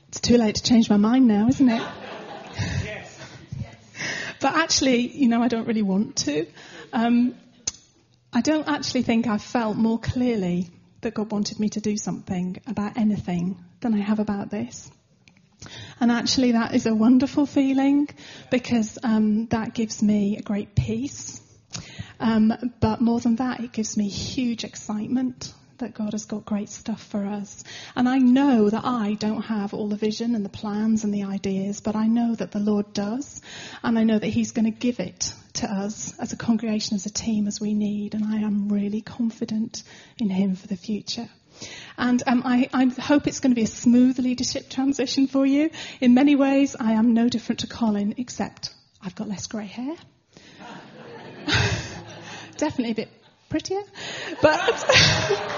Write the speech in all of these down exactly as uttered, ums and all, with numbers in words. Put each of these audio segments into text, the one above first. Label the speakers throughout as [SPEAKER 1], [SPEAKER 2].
[SPEAKER 1] It's too late to change my mind now, isn't it?
[SPEAKER 2] Yes.
[SPEAKER 1] But actually, you know, I don't really want to. Um, I don't actually think I've felt more clearly that God wanted me to do something about anything than I have about this. And actually that is a wonderful feeling because um, that gives me a great peace. Um, but more than that, it gives me huge excitement that God has got great stuff for us. And I know that I don't have all the vision and the plans and the ideas, but I know that the Lord does. And I know that he's going to give it to us as a congregation, as a team, as we need. And I am really confident in him for the future. And um, I, I hope it's going to be a smooth leadership transition for you. In many ways, I am no different to Colin, except I've got less grey hair. Definitely a bit prettier. But...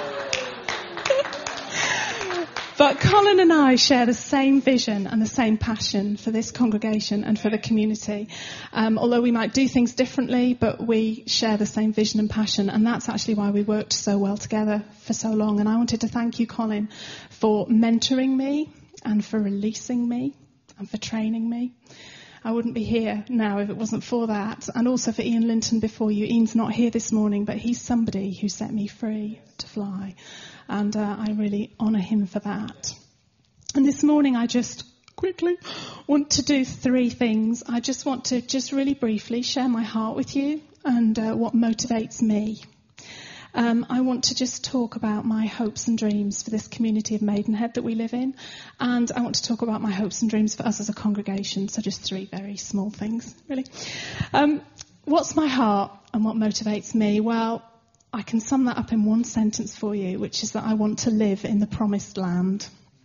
[SPEAKER 1] But Colin and I share the same vision and the same passion for this congregation and for the community. Um, although we might do things differently, but we share the same vision and passion. And that's actually why we worked so well together for so long. And I wanted to thank you, Colin, for mentoring me and for releasing me and for training me. I wouldn't be here now if it wasn't for that. And also for Ian Linton before you. Ian's not here this morning, but he's somebody who set me free to fly. And uh, I really honour him for that. And this morning I just quickly want to do three things. I just want to just really briefly share my heart with you and uh, what motivates me. Um, I want to just talk about my hopes and dreams for this community of Maidenhead that we live in. And I want to talk about my hopes and dreams for us as a congregation. So just three very small things, really. Um, what's my heart and what motivates me? Well, I can sum that up in one sentence for you, which is that I want to live in the promised land.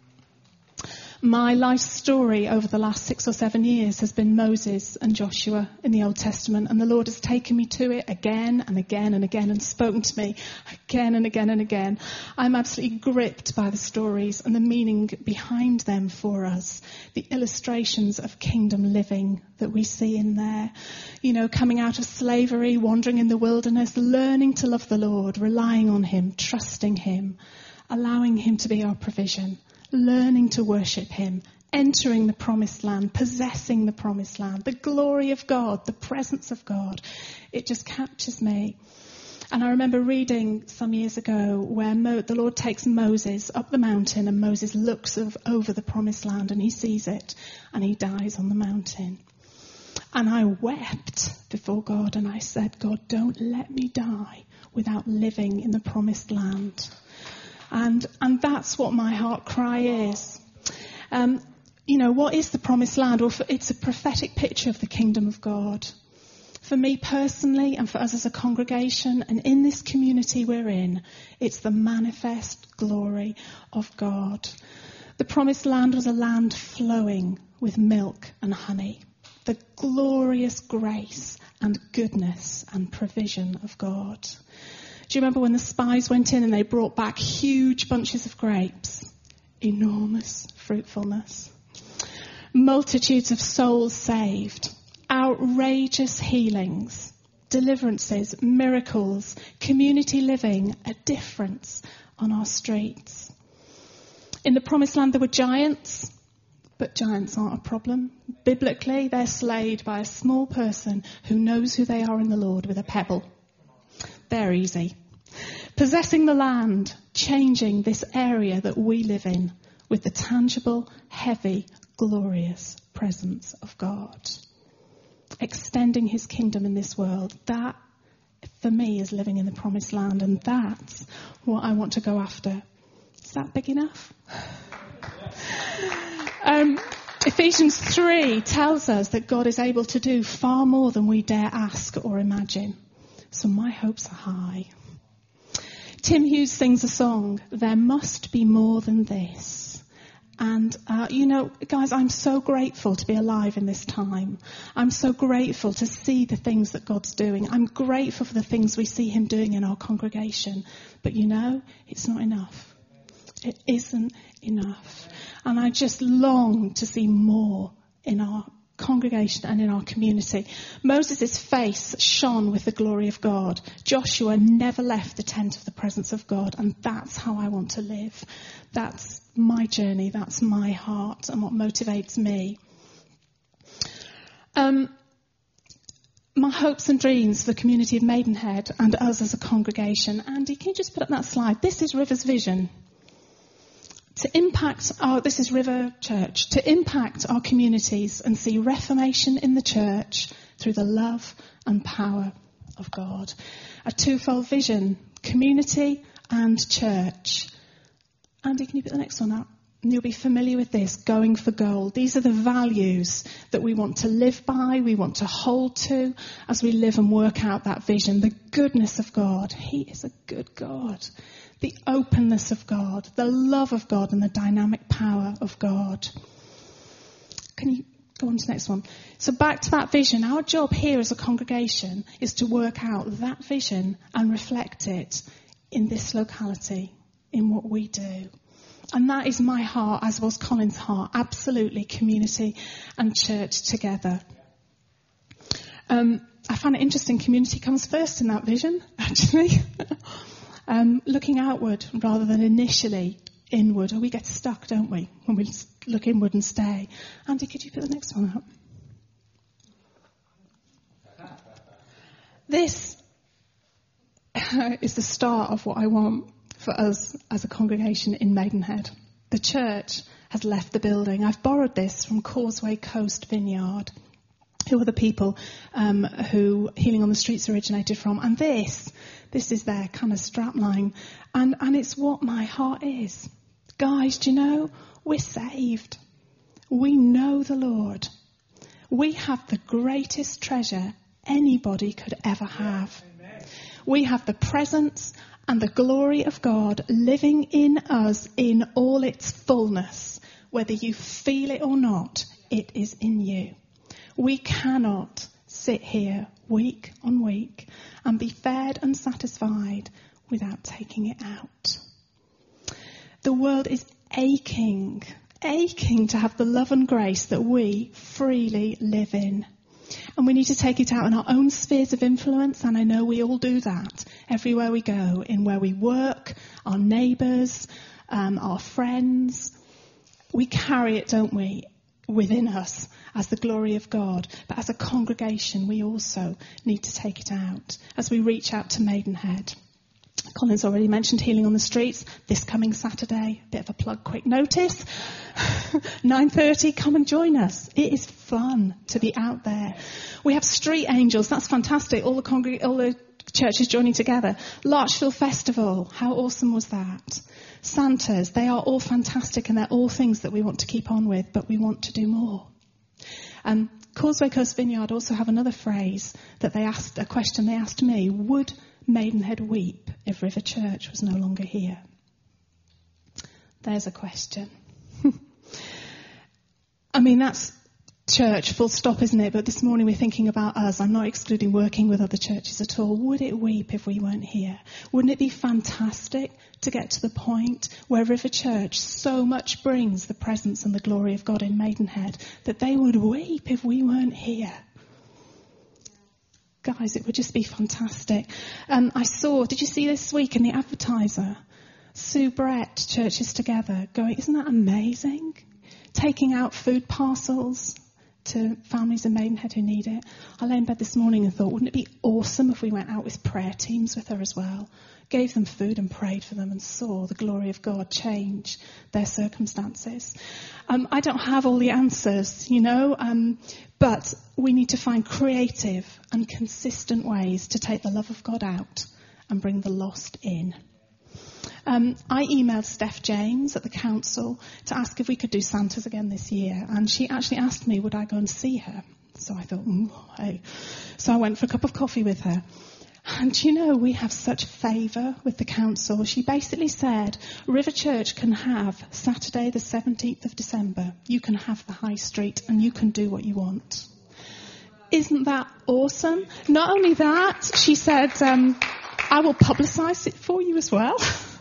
[SPEAKER 1] My life story over the last six or seven years has been Moses and Joshua in the Old Testament, and the Lord has taken me to it again and again and again and spoken to me again and again and again. I'm absolutely gripped by the stories and the meaning behind them for us, the illustrations of kingdom living that we see in there. You know, coming out of slavery, wandering in the wilderness, learning to love the Lord, relying on him, trusting him, allowing him to be our provision. Learning to worship him, entering the promised land, possessing the promised land, the glory of God, the presence of God. It just captures me. And I remember reading some years ago where Mo- the Lord takes Moses up the mountain and Moses looks of, over the promised land and he sees it and he dies on the mountain. And I wept before God and I said, God, don't let me die without living in the promised land. And and that's what my heart cry is. Um, you know, what is the promised land? Well, it's a prophetic picture of the kingdom of God. For me personally and for us as a congregation and in this community we're in, it's the manifest glory of God. The promised land was a land flowing with milk and honey. The glorious grace and goodness and provision of God. Do you remember when the spies went in and they brought back huge bunches of grapes? Enormous fruitfulness. Multitudes of souls saved. Outrageous healings. Deliverances. Miracles. Community living. A difference on our streets. In the promised land there were giants. But giants aren't a problem. Biblically, they're slayed by a small person who knows who they are in the Lord with a pebble. They're easy. Possessing the land, changing this area that we live in with the tangible, heavy, glorious presence of God. Extending his kingdom in this world. That, for me, is living in the promised land, and that's what I want to go after. Is that big enough? um, Ephesians three tells us that God is able to do far more than we dare ask or imagine. So my hopes are high. Tim Hughes sings a song, There Must Be More Than This. And, uh, you know, guys, I'm so grateful to be alive in this time. I'm so grateful to see the things that God's doing. I'm grateful for the things we see him doing in our congregation. But, you know, it's not enough. It isn't enough. And I just long to see more in our congregation and in our community. Moses' face shone with the glory of God. Joshua never left the tent of the presence of God, and that's how I want to live. That's my journey, that's my heart, and what motivates me. Um, my hopes and dreams for the community of Maidenhead and us as a congregation. Andy, can you just put up that slide? This is River's vision. To impact our, this is River Church, to impact our communities and see reformation in the church through the love and power of God. A twofold vision, community and church. Andy, can you put the next one up? And you'll be familiar with this, going for gold. These are the values that we want to live by, we want to hold to as we live and work out that vision. The goodness of God. He is a good God. The openness of God, the love of God, and the dynamic power of God. Can you go on to the next one? So back to that vision. Our job here as a congregation is to work out that vision and reflect it in this locality, in what we do. And that is my heart, as was Colin's heart. Absolutely, community and church together. Um, I find it interesting, community comes first in that vision, actually. Um, looking outward rather than initially inward. Or we get stuck, don't we, when we look inward and stay. Andy, could you put the next one up? This is the start of what I want for us as a congregation in Maidenhead. The church has left the building. I've borrowed this from Causeway Coast Vineyard, who are the people um, who Healing on the Streets originated from. And this, this is their kind of strapline. And, and it's what my heart is. Guys, do you know, we're saved. We know the Lord. We have the greatest treasure anybody could ever have. We have the presence and the glory of God living in us in all its fullness. Whether you feel it or not, it is in you. We cannot sit here week on week and be fed and satisfied without taking it out. The world is aching, aching to have the love and grace that we freely live in. And we need to take it out in our own spheres of influence, and I know we all do that everywhere we go, in where we work, our neighbours, um, our friends. We carry it, don't we, within us as the glory of God. But as a congregation, we also need to take it out as we reach out to Maidenhead. Colin's already mentioned Healing on the Streets this coming Saturday. Bit of a plug, quick notice. nine thirty, come and join us. It is fun to be out there. We have Street Angels. That's fantastic. All the congreg- all the churches joining together. Larchfield Festival. How awesome was that? Santas. They are all fantastic, and they're all things that we want to keep on with, but we want to do more. Um, Causeway Coast Vineyard also have another phrase that they asked, a question they asked me. Would Maidenhead weep if River Church was no longer here? There's a question. I mean, that's church, full stop, isn't it? But this morning we're thinking about us. I'm not excluding working with other churches at all. Would it weep if we weren't here? Wouldn't it be fantastic to get to the point where River Church so much brings the presence and the glory of God in Maidenhead that they would weep if we weren't here? Guys, it would just be fantastic. Um, I saw, did you see this week in the Advertiser? Sue Brett, Churches Together, going, isn't that amazing? Taking out food parcels to families in Maidenhead who need it. I lay in bed this morning and thought, wouldn't it be awesome if we went out with prayer teams with her as well? Gave them food and prayed for them and saw the glory of God change their circumstances. Um, I don't have all the answers, you know, um, but we need to find creative and consistent ways to take the love of God out and bring the lost in. Um, I emailed Steph James at the council to ask if we could do Santas again this year, and she actually asked me would I go and see her. So I thought, mm, hey. So I went for a cup of coffee with her. And you know, we have such favour with the council. She basically said, River Church can have Saturday the seventeenth of December. You can have the high street and you can do what you want. Isn't that awesome? Not only that, she said, um, I will publicise it for you as well.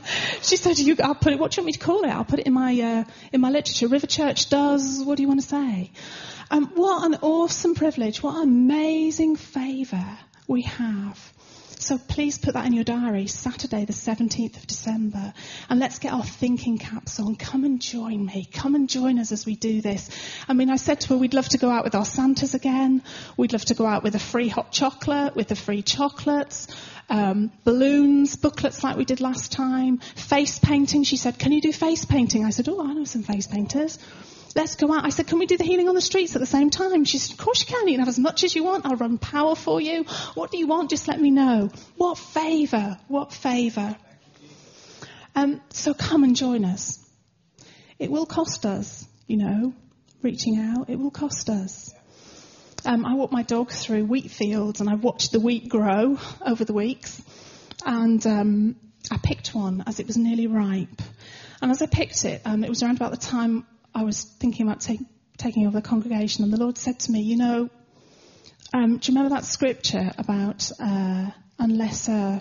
[SPEAKER 1] She said, "You, I'll put it. What do you want me to call it? I'll put it in my uh, in my literature. River Church does. What do you want to say?" Um, what an awesome privilege! What an amazing favour we have. So please put that in your diary. Saturday, the seventeenth of December, and let's get our thinking caps on. Come and join me. Come and join us as we do this. I mean, I said to her, we'd love to go out with our Santas again. We'd love to go out with a free hot chocolate, with the free chocolates. Um, balloons, booklets like we did last time, face painting. She said, "Can you do face painting?" I said, "Oh, I know some face painters. Let's go out." I said, "Can we do the healing on the streets at the same time?" She said, "Of course you can. You can have as much as you want. I'll run power for you. What do you want? Just let me know." What favour, what favour. Um, so come and join us. It will cost us, you know, reaching out. It will cost us. Um, I walk my dog through wheat fields and I've watched the wheat grow over the weeks. And um, I picked one as it was nearly ripe. And as I picked it, um, it was around about the time I was thinking about take, taking over the congregation. And the Lord said to me, you know, um, do you remember that scripture about uh, unless a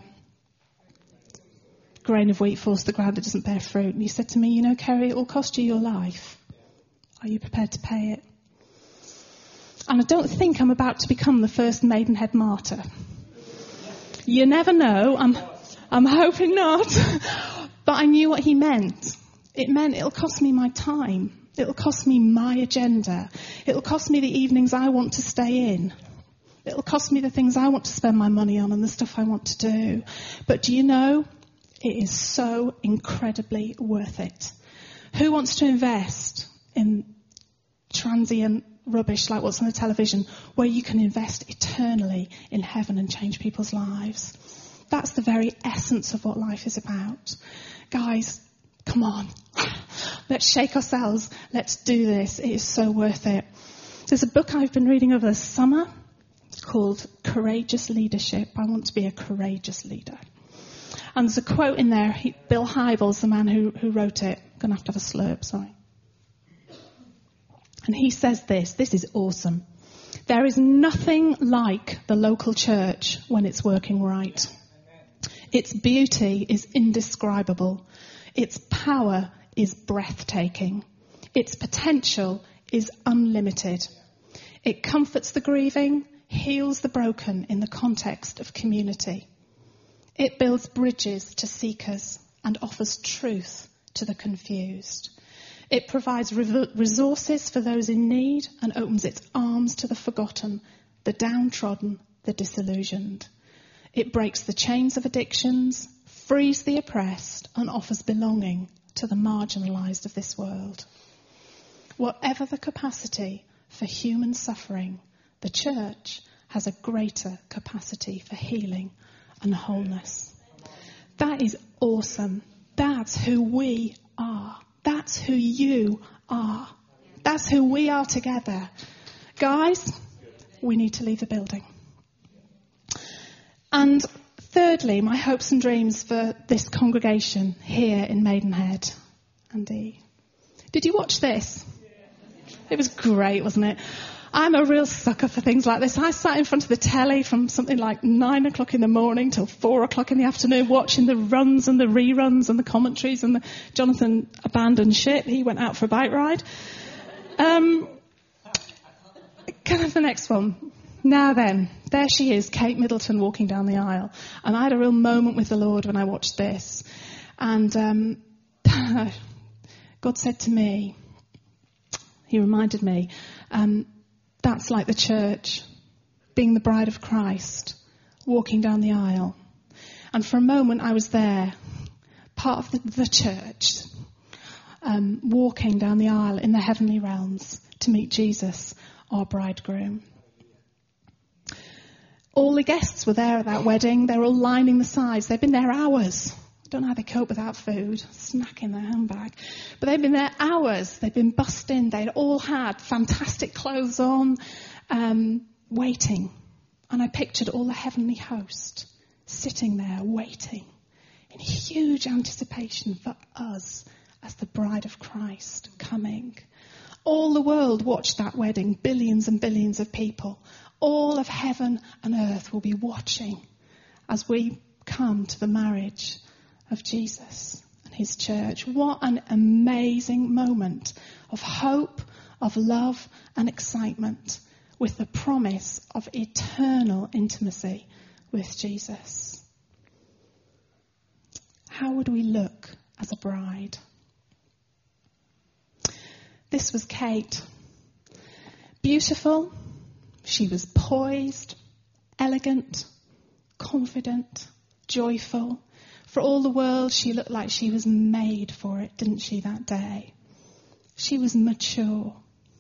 [SPEAKER 1] grain of wheat falls to the ground, it doesn't bear fruit? And he said to me, you know, Kerry, it will cost you your life. Are you prepared to pay it? And I don't think I'm about to become the first Maidenhead martyr. You never know. I'm, I'm hoping not. But I knew what he meant. It meant it'll cost me my time. It'll cost me my agenda. It'll cost me the evenings I want to stay in. It'll cost me the things I want to spend my money on and the stuff I want to do. But do you know, it is so incredibly worth it. Who wants to invest in transient rubbish like what's on the television, where you can invest eternally in heaven and change people's lives? That's the very essence of what life is about. Guys, come on. Let's shake ourselves. Let's do this. It is so worth it. There's a book I've been reading over the summer called Courageous Leadership. I want to be a courageous leader. And there's a quote in there. He, Bill Hybels, the man who, who wrote it. I'm going to have to have a slurp, sorry. And he says this, this is awesome. There is nothing like the local church when it's working right. Its beauty is indescribable. Its power is breathtaking. Its potential is unlimited. It comforts the grieving, heals the broken in the context of community. It builds bridges to seekers and offers truth to the confused. It provides resources for those in need and opens its arms to the forgotten, the downtrodden, the disillusioned. It breaks the chains of addictions, frees the oppressed, and offers belonging to the marginalised of this world. Whatever the capacity for human suffering, the church has a greater capacity for healing and wholeness. That is awesome. That's who we are. That's who you are. That's who we are together. Guys, we need to leave the building. And thirdly, my hopes and dreams for this congregation here in Maidenhead. Andy, did you watch this? It was great, wasn't it? I'm a real sucker for things like this. I sat in front of the telly from something like nine o'clock in the morning till four o'clock in the afternoon, watching the runs and the reruns and the commentaries. And the, Jonathan abandoned ship. He went out for a bike ride. Um, can I have the next one? Now then, there she is, Kate Middleton, walking down the aisle. And I had a real moment with the Lord when I watched this. And um, God said to me, he reminded me, um, that's like the church, being the bride of Christ, walking down the aisle. And for a moment I was there, part of the, the church, um, walking down the aisle in the heavenly realms to meet Jesus, our bridegroom. All the guests were there at that wedding. They were all lining the sides. They'd been there hours. I don't know how they cope without food, snack in their handbag. But they'd been there hours. They'd been bussed in. They'd all had fantastic clothes on, um, waiting. And I pictured all the heavenly host sitting there waiting in huge anticipation for us as the bride of Christ coming. All the world watched that wedding, billions and billions of people. All of heaven and earth will be watching as we come to the marriage of Jesus and his church. What an amazing moment of hope, of love and excitement, with the promise of eternal intimacy with Jesus. How would we look as a bride? This was Kate. Beautiful. She was poised, elegant, confident, joyful. For all the world, she looked like she was made for it, didn't she, that day? She was mature.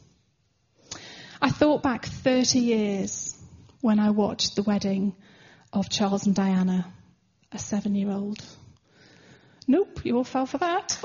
[SPEAKER 1] I thought back thirty years when I watched the wedding of Charles and Diana, a seven-year-old. Nope, you all fell for that.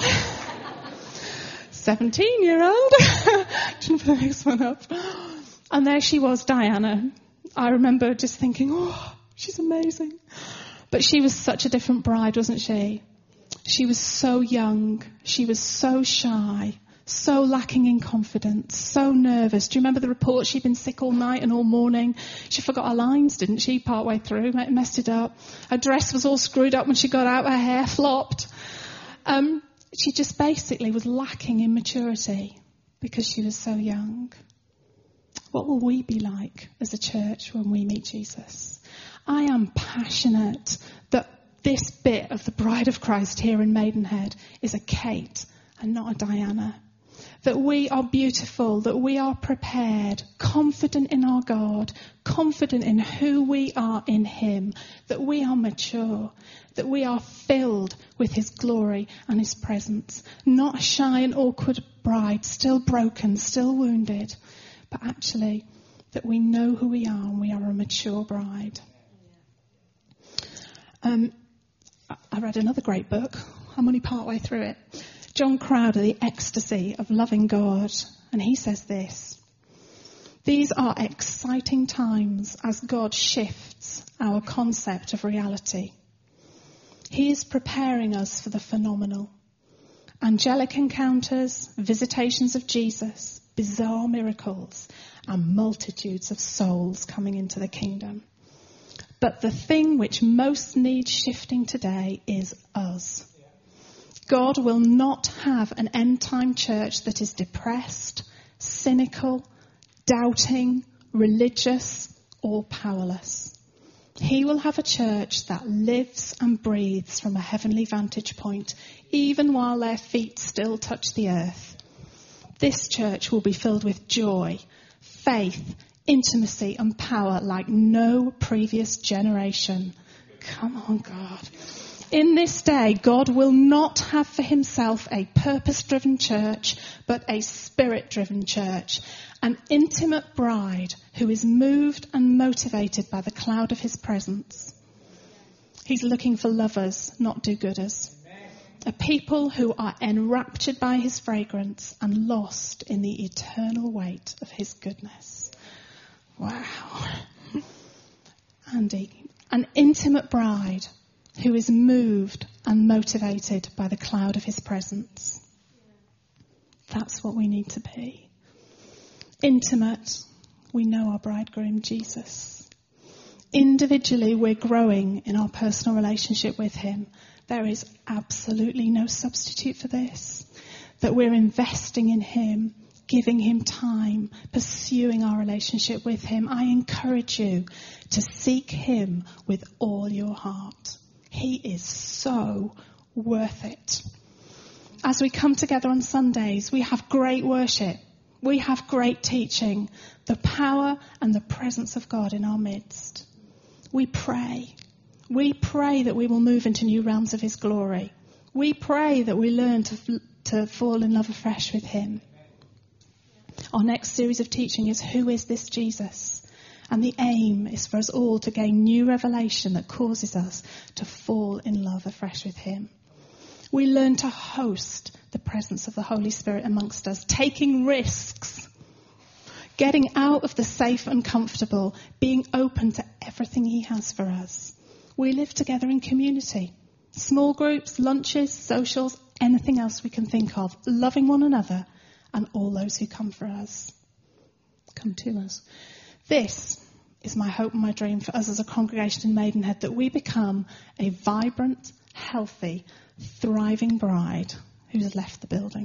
[SPEAKER 1] seventeen-year-old. Didn't put the next one up. And there she was, Diana. I remember just thinking, oh, she's amazing. But she was such a different bride, wasn't she? She was so young. She was so shy, so lacking in confidence, so nervous. Do you remember the report? She'd been sick all night and all morning. She forgot her lines, didn't she, part way through? Messed it up. Her dress was all screwed up when she got out. Her hair flopped. Um, she just basically was lacking in maturity because she was so young. What will we be like as a church when we meet Jesus? I am passionate that this bit of the Bride of Christ here in Maidenhead is a Kate and not a Diana. That we are beautiful, that we are prepared, confident in our God, confident in who we are in him, that we are mature, that we are filled with his glory and his presence. Not a shy and awkward bride, still broken, still wounded, but actually that we know who we are and we are a mature bride. Um, I read another great book. I'm only part way through it. John Crowder, The Ecstasy of Loving God. And he says this: these are exciting times as God shifts our concept of reality. He is preparing us for the phenomenal. Angelic encounters, visitations of Jesus, bizarre miracles, and multitudes of souls coming into the kingdom. But the thing which most needs shifting today is us. God will not have an end-time church that is depressed, cynical, doubting, religious, or powerless. He will have a church that lives and breathes from a heavenly vantage point, even while their feet still touch the earth. This church will be filled with joy, faith, intimacy and power like no previous generation. Come on, God. In this day, God will not have for himself a purpose-driven church, but a spirit-driven church, an intimate bride who is moved and motivated by the cloud of his presence. He's looking for lovers, not do-gooders. A people who are enraptured by his fragrance and lost in the eternal weight of his goodness. Wow. Andy, an intimate bride who is moved and motivated by the cloud of his presence. That's what we need to be. Intimate, we know our bridegroom, Jesus. Individually, we're growing in our personal relationship with him. There is absolutely no substitute for this. That we're investing in him, giving him time, pursuing our relationship with him. I encourage you to seek him with all your heart. He is so worth it. As we come together on Sundays, we have great worship. We have great teaching. The power and the presence of God in our midst. We pray. We pray that we will move into new realms of his glory. We pray that we learn to, to fall in love afresh with him. Our next series of teaching is Who is this Jesus? And the aim is for us all to gain new revelation that causes us to fall in love afresh with him. We learn to host the presence of the Holy Spirit amongst us, taking risks, getting out of the safe and comfortable, being open to everything he has for us. We live together in community, small groups, lunches, socials, anything else we can think of, loving one another and all those who come for us. Come to us. This is my hope and my dream for us as a congregation in Maidenhead, that we become a vibrant, healthy, thriving bride who's left the building.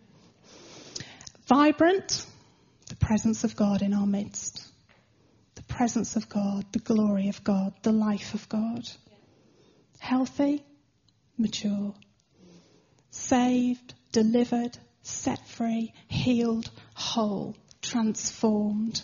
[SPEAKER 1] Vibrant, the presence of God in our midst. The presence of God, the glory of God, the life of God. Healthy, mature. Saved, delivered, set free, healed, whole, transformed.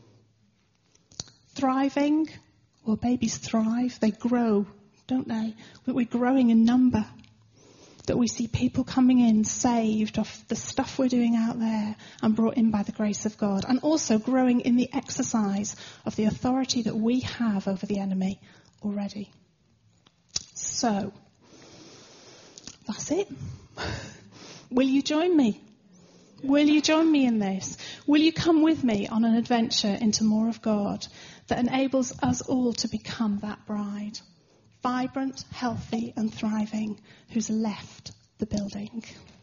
[SPEAKER 1] Thriving, well, babies thrive, they grow, don't they? We're growing in number. That we see people coming in saved off the stuff we're doing out there and brought in by the grace of God. And also growing in the exercise of the authority that we have over the enemy already. So, that's it. Will you join me? Will you join me in this? Will you come with me on an adventure into more of God that enables us all to become that bride? Vibrant, healthy and thriving, who's left the building.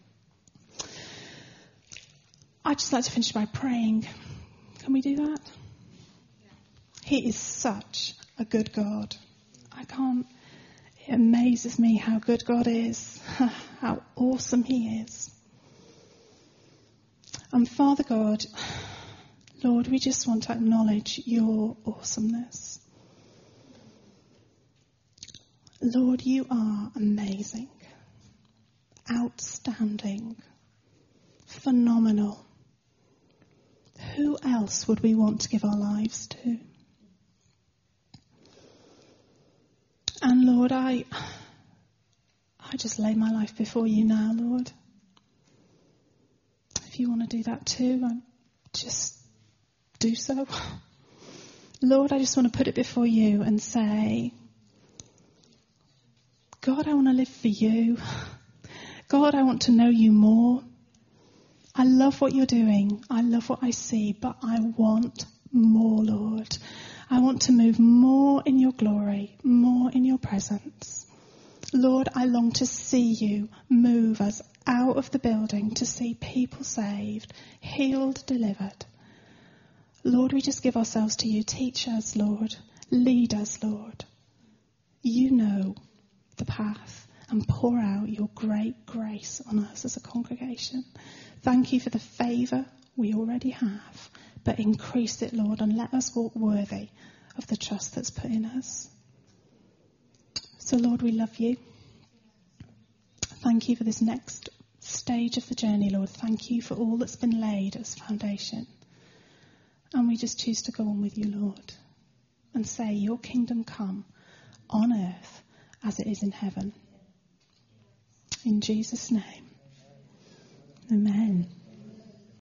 [SPEAKER 1] I'd just like to finish by praying. Can we do that? He is such a good God. I can't, it amazes me how good God is, how awesome he is. And Father God, Lord, we just want to acknowledge your awesomeness. Lord, you are amazing, outstanding, phenomenal. Who else would we want to give our lives to? And Lord, I, I just lay my life before you now, Lord. If you want to do that too, I just do so. Lord, I just want to put it before you and say, God, I want to live for you. God, I want to know you more. I love what you're doing. I love what I see, but I want more, Lord. I want to move more in your glory, more in your presence. Lord, I long to see you move us out of the building, to see people saved, healed, delivered. Lord, we just give ourselves to you. Teach us, Lord. Lead us, Lord. You know the path, and pour out your great grace on us as a congregation. Thank you for the favour we already have, but increase it, Lord, and let us walk worthy of the trust that's put in us. So, Lord, we love you. Thank you for this next stage of the journey, Lord. Thank you for all that's been laid as foundation. And we just choose to go on with you, Lord, and say, your kingdom come on earth as it is in heaven. In Jesus' name. Amen.